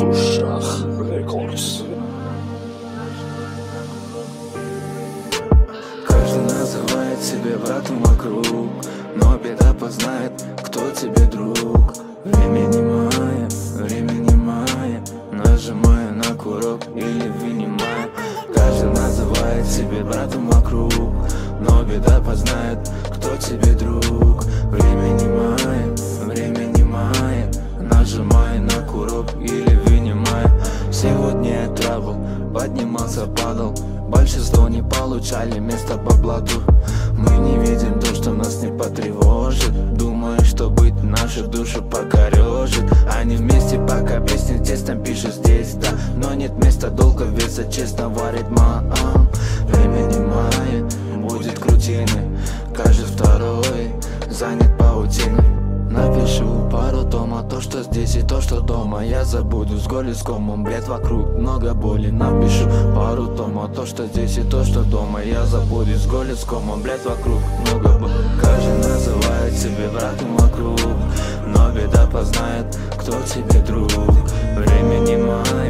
Шах Рекордс. Каждый называет себя братом вокруг, но беда познает, кто тебе друг. Время не мое, нажимаю на курок или вынимаю. Каждый называет себя братом вокруг, но беда познает, кто тебе друг. Время не мое, нажимаю на курок или вынимаю. Сегодня я трабл, поднимался, падал. Большинство не получали место по блату. Мы не видим то, что нас не потревожит. Думаю, что быть нашу душу покорежит. Они вместе пока песни тестом пишут здесь, да. Но нет места долго веса, честно варит маам. Время не мое, будет крутины. Каждый второй занят паутиной. Напишу пару тома, то, что здесь и то, что дома. Я забуду с голос комом, бред вокруг, много боли. Напишу пару тома, то, что здесь и то, что дома. Я забуду с голос комом, бред вокруг, много боли. Каждый называет себя братом вокруг, но беда познает, кто тебе друг. Время не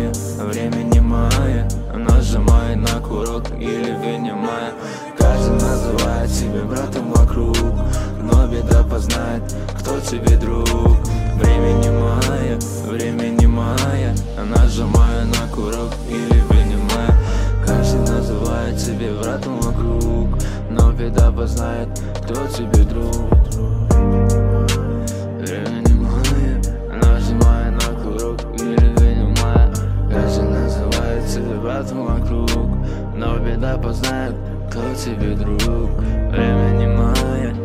мое, нажимай на курок или вынимай. Каждый называет себя братом вокруг, но беда познает, кто тебе друг. Время не мое, нажимаю на курок или вынимаю. Каждый называет себя братом вокруг, но беда познает, кто тебе друг. Время не мое, нажимаю на курок или вынимаю. Каждый называет себя братом вокруг, но беда познает, кто тебе друг. Время не мое,